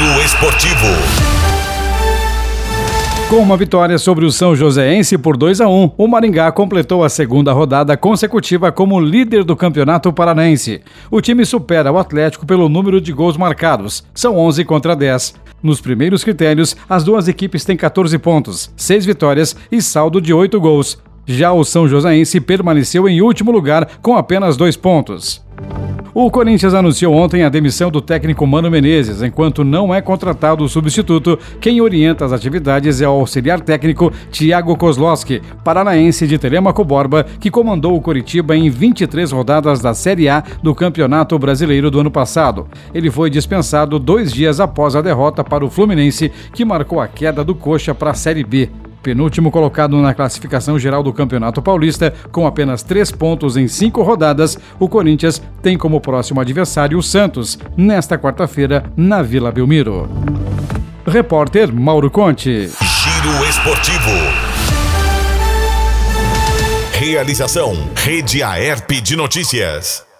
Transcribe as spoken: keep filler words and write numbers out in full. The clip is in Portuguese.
Giro Esportivo. Com uma vitória sobre o São Joséense por dois a um, o Maringá completou a segunda rodada consecutiva como líder do Campeonato Paranaense. O time supera o Atlético pelo número de gols marcados, são onze contra dez. Nos primeiros critérios, as duas equipes têm catorze pontos, seis vitórias e saldo de oito gols. Já o São Joséense permaneceu em último lugar com apenas dois pontos. O Corinthians anunciou ontem a demissão do técnico Mano Menezes, enquanto não é contratado o substituto. Quem orienta as atividades é o auxiliar técnico Thiago Kozlowski, paranaense de Telêmaco Borba, que comandou o Coritiba em vinte e três rodadas da Série A do Campeonato Brasileiro do ano passado. Ele foi dispensado dois dias após a derrota para o Fluminense, que marcou a queda do Coxa para a Série B. Penúltimo colocado na classificação geral do Campeonato Paulista, com apenas três pontos em cinco rodadas, o Corinthians tem como próximo adversário o Santos, nesta quarta-feira, na Vila Belmiro. Repórter Mauro Conte. Giro Esportivo. Realização: Rede Aerp de Notícias.